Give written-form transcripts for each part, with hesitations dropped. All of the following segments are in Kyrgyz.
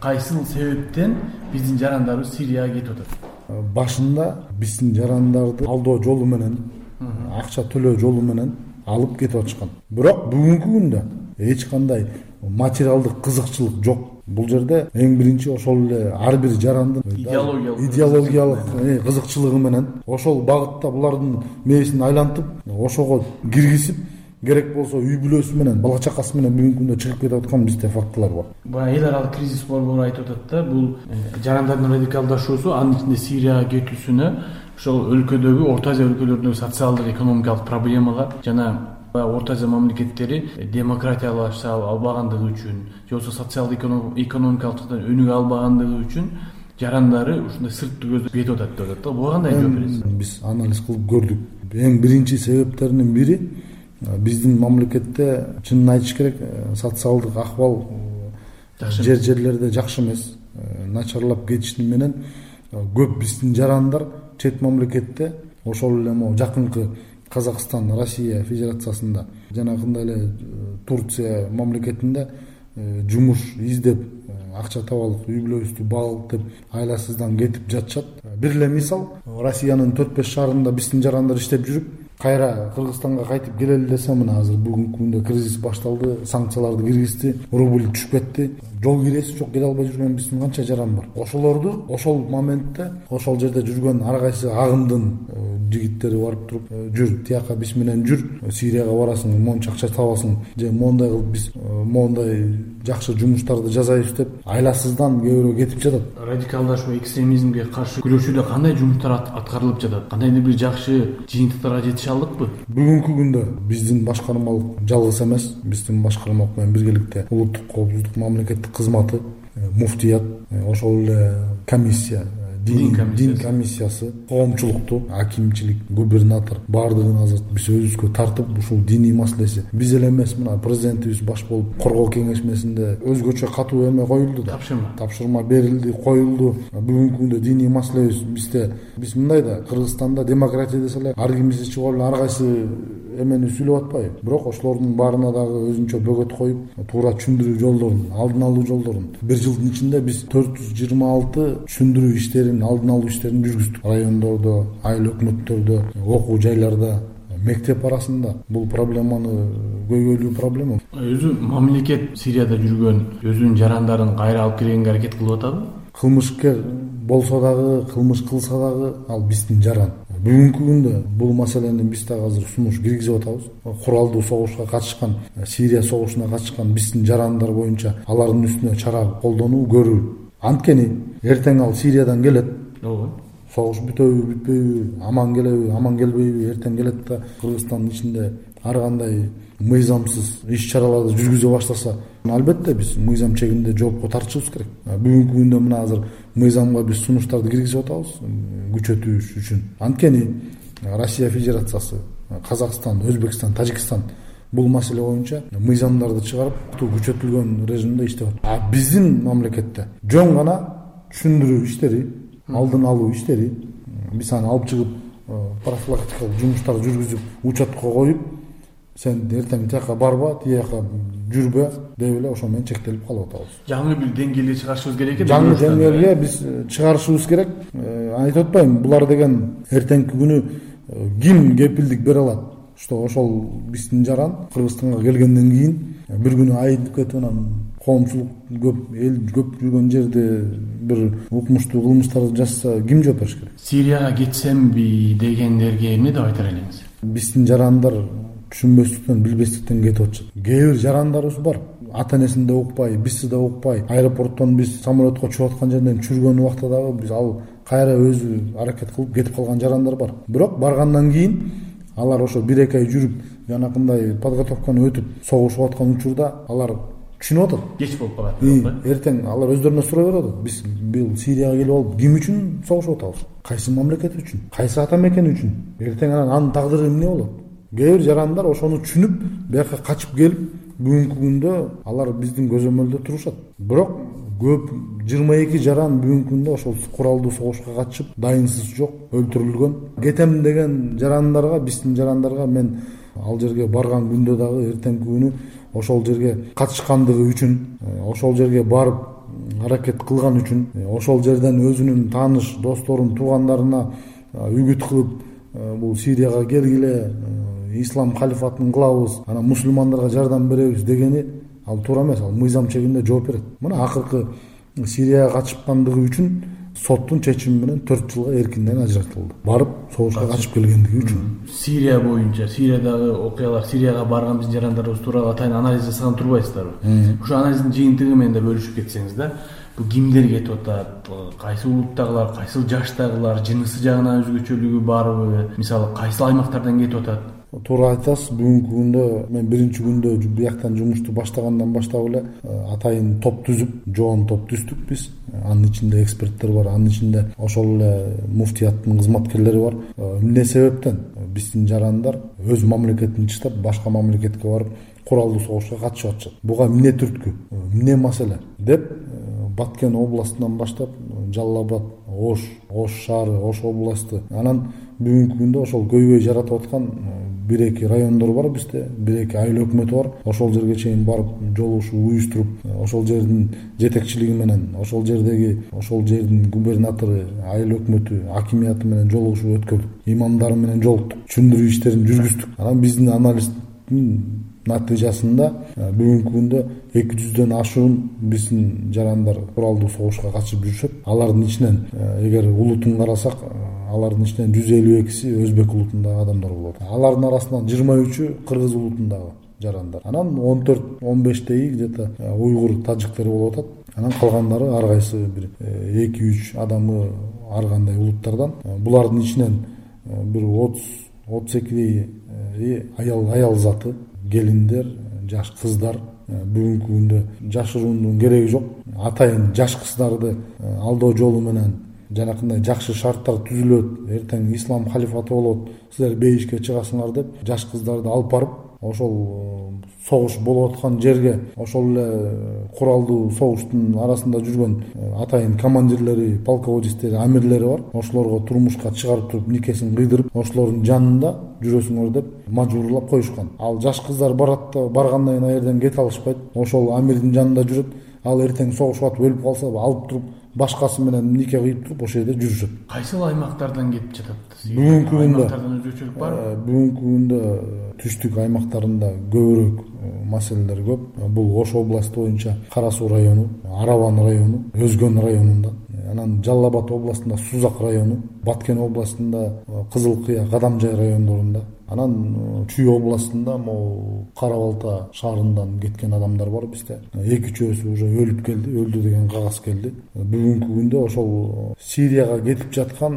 кайсыл себептен биздин жарандарыбыз Сирияга кетип атат? Башында биздин жарандарды алдоо жолу менен, акча төлөө жолу менен алып кетип атышкан. Бирок бүгүнкү күндө эч кандай материалдык кызыкчылык жок. Бул жерде эң биринчи ошол эле ар бир жарандын идеологиялык кызыкчылыгы менен ошол багытта булардын мээсин айлантып, ошого киргизип, керек болсо үй бүлөсү менен, бала чакасы менен бүгүнкү күндө чыгып кетип аткан бизде фактылар бар. Баягы эл аралык кризис борбору айтып атат да, бул жарандардын радикалдашуусу, анын ичинде Сирияга кетүүсүнө ошол өлкөдөгү Орто Азия өлкөлөрүндөгү социалдык экономикалык проблемалар жана Орто Азия мамлекеттери демократиялаша албагандыгы үчүн, же болбосо социалдык экономикалык жактан өнүгө албагандыгы үчүн жарандары ушундай сырттуу көздөп кетип атат деп атат да. Буга кандай жооп бересиз? Биз анализ кылып көрдүк. Эң биринчи себептеринин бири биздин мамлекетте, чынын айтыш керек, социалдык акыбал жерлерде жакшы эмес, начарлап кетиши менен көп биздин жарандар чет мамлекетте, ошол эле могу жакынкы Казакстан, Россия Федерациясында, жанагындай эле Турция мамлекетинде жумуш издеп, акча таап алып, үй бүлөбүздү багып деп айласыздан кетип жатышат. Бир эле мисал, Россиянын 4-5 шаарында биздин жарандар иштеп жүрүп, кайра Кыргызстанга кайтып келели десе, мына азыр бүгүнкү күндө кризис башталды, санкцияларды киргизди, рубль түшүп кетти. Жол кирesi жок, келе албай жүргөн биздин канча жаран бар. Ошолорду ошол моментте, ошол жерде жүргөн ар кайсы агымдын жигиттери барып туруп, жүр, тияка биз менен жүр, Сирияга барасың, монча акча табасың, же мондай кылып биз мондай жакшы жумуштарды жасайбыз деп айласыздан кээ бирөө кетип жатат. Радикалдашуу, экстремизмге каршы күрөшүүдө кандай жумуштар аткарылып жатат? Кандайдыр бир жакшы жыйынтыктарга жетише алдыкпы? Бүгүнкү күндө биздин башкармалык жалгыз эмес, биздин башкармалык менен биргеликте улуттук коопсуздук мамлекеттик кызматы, муфтият, ошол эле комиссия, дин комиссиясы, коомчулукту, акимчилик, губернатор баардыгын азыр биз өзүбүзгө тартып, ушул диний маселеси биз эле эмес, мына президентибиз баш болуп коргоо кеңешмесинде өзгөчө катуу эме коюлду да, тапшырма берилди, коюлду. Бүгүнкү күндө диний маселебиз бизде, биз мындай да, Кыргызстанда демократия деселе ар кимиси чыгып ар кайсы эмени сүйлөп атпайбы, бирок ошолордун баарына дагы өзүнчө бөгөт коюп, туура түшүндүрүү жолдорун, алдын алуу жолдорун, бир жылдын ичинде биз 426 түшүндүрүү иштерин, алдын алуу иштерин жүргүздүк. Райондордо, айыл өкмөттөрдө, окуу жайларда, мектеп арасында. Бул проблеманы көйгөйлүү проблема. Өзү мамлекет Сирияда жүргөн өзүнүн жарандарын кайра алып келгенге аракет кылып атабы? Кылмышкер болсо дагы, кылмыш кылса дагы ал биздин жаран. Бүгүнкү күндө бул маселени биз дагы азыр сунуш киргизип атабыз. Куралдуу согушка катышкан, Сирия согушуна катышкан биздин жарандар боюнча алардын үстүнө чара колдонуу, көрүү. Анткени эртең ал Сириядан келет. Согуш бүтөбү, бүтпөйбү, аман келеби, аман келбейби, эртең келет да Кыргызстандын ичинде ар кандай мыйзамсыз иш-чараларды жүргүзө баштаса, албетте биз мыйзам чегинде жоопко тартышыбыз керек. Бүгүнкү күндө мына азыр мыйзамга биз сунуштарды киргизип атабыз күчөтүү үчүн. Анткени Россия Федерациясы, Казакстан, Өзбекстан, Тажикстан бул маселе боюнча мыйзамдарды чыгарып, күчөтүлгөн режимде иштеп атат. Биздин мамлекетте жөн гана түшүндүрүү иштери, алдын алуу иштери, биз аны алып чыгып профилактикалык жумуштар жүргүзүп, учетко коюп, сен эртең тияка барба, тияка жүрбө деп эле ошо менен чектелип калып атабыз. Жаңы бир деңгээлге чыгарышыбыз керек экен. Жаңы деңгээлге биз чыгарышыбыз керек. Айтып атпайм, булар деген эртеңки күнү ким кепилдик бере алат? Что ошол биздин жаран Кыргызстанга келгенден кийин бир күнү айнып кетип, анан коомчулук көп, эл көп жүргөн жерде бир укмуштуу кылмыштарды жасаса, ким жооп бериш керек? Сирияга кетсемби дегендерге эмне деп айтар элеңиз? Биздин жарандар түшүнбөстүктөн, билбестиктен кетип атышат. Кээ бир жарандарыбыз бар, ата-энесин да укпай, бизди да укпай, аэропорттон биз самолетко чыгып аткан жерден чүргөн убакта дагы биз ал кайра өзү аракет кылып кетип калган жарандар бар. Бирок баргандан кийин алар ошо 1-2 ай жүрүп, жанакындай подготовканы өтүп, согушуп аткан учурда алар түшүнүп атат. Кеч болуп калат. Эртең алар өздөрүнө сурай берет. Биз бул Сирияга келип алып ким үчүн согушуп атабыз? Кайсы мамлекет үчүн? Кайсы ата мекен үчүн? Эртең анын тагдыры эмне болот? Кээ бир жарандар ошону түшүнүп, бияка качып келип, бүгүнкү күндө алар биздин көзөмөлдө турушат. Бирок көп 22 жаран бүгүнкү күндө ошол куралдуу согушка катышып, дайынсыз жок, өлтүрүлгөн. Кетем деген жарандарга, биздин жарандарга мен ал жерге барган күндө дагы эртеңки күнү ошол жерге катышкандыгы үчүн, ошол жерге барып аракет кылган үчүн ошол жерден өзүнүн тааныш досторун туугандарына үгүт кылып бул Сирияга келгиле, ислам халифатын кылабыз, анан мусулмандарга жардам беребиз дегени ал туура эмес. Ал мыйзам чегинде жооп берет. Мына акыркы Сирияга качкандыгы үчүн соттун чечими менен 4 жылга эркинден ажыратылды. Барып согушка качып келгендиги үчүн. Сирия боюнча, Сириядагы окуялар, Сирияга барган биздин жарандарыбыз тууралуу атайын анализ жасаган турбайсыздарбы? Ошо анализдин жыйынтыгы менен да бөлүшүп кетсеңиз да, бул кимдер кетип атат, кайсы улуттагылар, кайсы жаштагылар, жынысы жагынан өзгөчөлүгү барбы, мисалы кайсы аймактардан кетип атат? Туура айтасыз. Бүгүнкү күндө мен биринчи күндө бияктан жумушту баштагандан баштап эле атайын топ түзүп, жоон топ түздүк биз. Анын ичинде эксперттер бар, анын ичинде ошол эле муфтияттын кызматкерлери бар. Эмне себептен биздин жарандар өз мамлекетин таштап башка мамлекетке барып куралдуу согушка катышып атышат? Буга эмне түрткү, эмне маселе деп Баткен областынан баштап Жалал Абад, Ош шаары, Ош областы, анан бүгүнкү күндө ошол көйгөй жаратып аткан 1-2 райондор бар бизде, 1-2 айыл өкмөтү бар. Ошол жерге чейин барып жолугушуу уюштуруп, ошол жердин жетекчилиги менен, ошол жердин губернатору, айыл өкмөтү, акимияты менен жолугушуу өткөрдүк. Имамдары менен жолуктук, түшүндүрүү иштерин жүргүздүк. Анан биздин анализдин натыйжасында бүгүнкү күндө 200дөн ашуун биздин жарандар куралдуу согушка катышып жүрүшөт. Алардын ичинен эгер улутун карасак, алардын ичинен 152си өзбек улутундагы адамдар болот. Алардын арасынан 23-ү кыргыз улутундагы жарандар. Анан 14-15 где-то уйгур, тажиктер болуп атат. Анан калгандары ар кайсы бир 2-3 адамы ар кандай улуттардан. Булардын ичинен бир 30-32 аял заты, келиндер, жаш кыздар. Бүгүнкү күндө жашыруунун кереги жок. Атайын жаш кыздарды алдоо жолу менен жанакындай жакшы шарттар түзүлөт, эртең ислам халифаты болот, силер бейишке чыгасыңар деп жаш кыздарды алып барып ошол согуш болуп аткан жерге, ошол эле куралдуу согуштун арасында жүргөн атайын командирлери, полководецтери, амирлери бар. Ошолорго турмушка чыгарып туруп, никесин кыйдырып, ошолордун жанында жүрөсүңөр деп мажбурлап коюшкан. Ал жаш кыздар барат да баргандан кийин ал жерден кете алышпайт. Ошол амирдин жанында жүрөт. Ал эртең согушуп атып өлүп калса алып туруп башкасы менен нике кыйып туруп ошол жерде жүрүшөт. Кайсыл аймактардан кетип жатат? Бүгүнкү күндө аймактардан өзгөчөлүк барбы? Бүгүнкү күндө түштүк аймактарында көбүрөөк маселелер көп. Бул Ош областы боюнча Кара Суу району, Араван району, Өзгөн районунда, анан Жалал Абад областында Сузак району, Баткен областында Кызыл Кыя, Кадамжай райондорунда, анан Чүй областында могу Кара Балта шаарынан кеткен адамдар бар бизде. 2-3 уже өлүп келди, өлдү деген кагаз келди. Бүгүнкү күндө ошол Сирияга кетип жаткан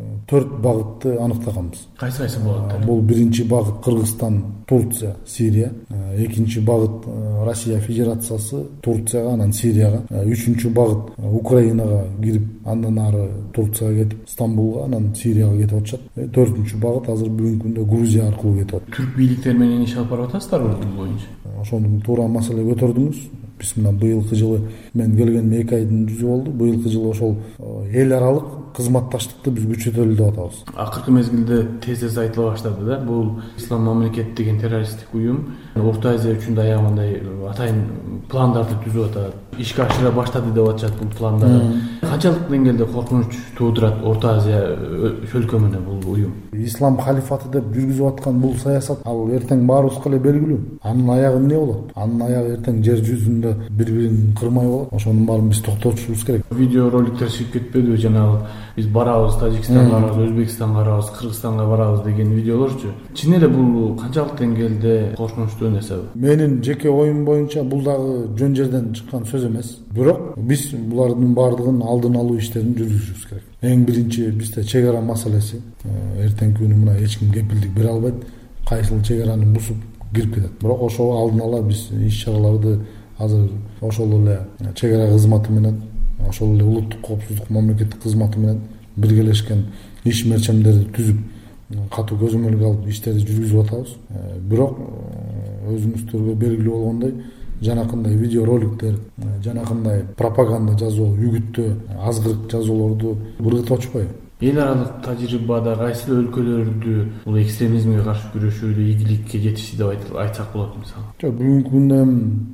4 багытты аныктаганбыз. Кайсы болот? Бул биринчи багыт Кыргызстан, Турция, Сирия. Экинчи багыт Россия Федерациясы, Турцияга, анан Сирияга. Үчүнчү багыт Украинага кирип, андан ары Турцияга кетип, Стамбулга, анан Сирияга кетип атышат. Төртүнчү багыт азыр бүгүнкү күндө Грузия аркылуу кетип атат. Түрк бийликтери менен иш алып барып атасыздарбы бул боюнча? Ошону туура маселе көтөрдүңүз. Биз мына быйылкы жылы мен келгениме 2 айдын жүзү болду. Быйылкы жылы ошол эл аралык кызматташтыкты биз күчөтөлү деп атабыз. Акыркы мезгилде тез айтыла баштады да. Бул Ислам мамлекет деген террористтик уюм Орто Азия үчүн да аябагандай атайын пландарды түзүп атат. Ишке ашыра баштады деп атышат бул пландарды. Канчалык деңгээлде коркунуч туудурат Орто Азия өлкөмүнө бул уюм? Ислам халифаты деп жүргүзүп аткан бул саясат ал эртең баарыбызга эле белгилүү. Анын аягы эмне болот? Анын аягы эртең жер жүзүндө бири-бирин кырмай болот. Ошонун баарын биз токтотушубуз керек. Видео роликтер чыгып кетпедиби? Жанагы биз барабыз, Тажикстанга барабыз, Өзбекстанга барабыз, Кыргызстанга барабыз деген видеолорчу. Чын эле бул канчалык деңгээлде коркунучтуу нерсе? Менин жеке оюм боюнча бул дагы жөн жерден чыккан сөз эмес. Бирок биз булардын баардыгын алдын алуу иштерин жүргүзүшүбүз керек. Эң биринчи бизде чек ара маселеси. Эртеңки күнү мына эч ким кепилдик бере албайт. Кайсыл чек араны бусуп кирип кетет. Бирок ошого алдын ала биз иш-чараларды азыр ошол эле чек ара кызматы менен, ошол эле улуттук коопсуздук мамлекеттик кызматы менен биргелешкен иш мерчемдерди түзүп, катуу көзөмөлгө алып иштерди жүргүзүп атабыз. Бирок өзүңүздөргө белгилүү болгондой, жанакындай видео роликтер, жанакындай пропаганда жазуу, үгүттөө, азгырык жазуулорду быргытып атышпайбы? Эл аралык тажрыйбада кайсы өлкөлөрдү бул экстремизмге каршы күрөшүүдө ийгиликке жетишти деп айтсак болот мисалы? Жок, бүгүнкү күндө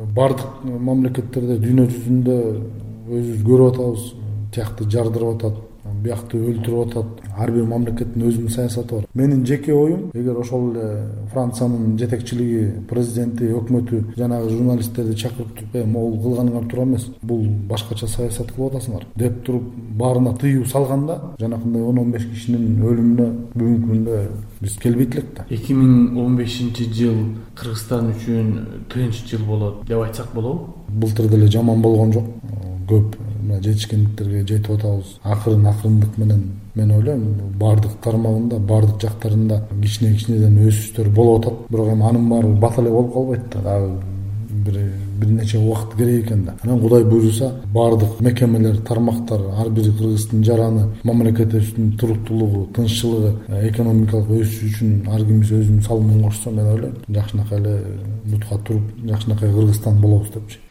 бардык мамлекеттерде дүйнө жүзүндө өзүбүз көрүп атабыз, тиякты жардырып атат, биякты өлтүрүп атат. Ар бир мамлекеттин өзүнүн саясаты бар. Менин жеке оюм, эгер ошол эле Франциянын жетекчилиги, президенти, өкмөтү жанагы журналисттерди чакырып туруп, могул кылганыңар туура эмес, бул башкача саясат кылып атасыңар деп туруп баарына тыюу салганда, жанакындай 10-15 кишинин өлүмүнө бүгүнкү күндө биз келбейт элек да. 2015-жыл Кыргызстан үчүн тынч жыл болот деп айтсак болобу? Былтыр деле жаман болгон жок. Көп жетишкендиктерге жетип атабыз. Акырындык менен мен ойлойм, бардык тармагында, бардык жактарында кичинеден өсүштөр болуп атат. Бирок эми анын баары бат эле болуп калбайт да. Дагы бир нече убакыт керек экен да. Анан Кудай буйруса, бардык мекемелер, тармактар, ар бир кыргыздын жараны, мамлекетибиздин туруктуулугу, тынччылыгы, экономикалык өсүш үчүн ар кимибиз өзүнүн салымын кошсо, мен ойлойм, жакшынакай эле бутка туруп, жакшынакай Кыргызстан болобуз депчи.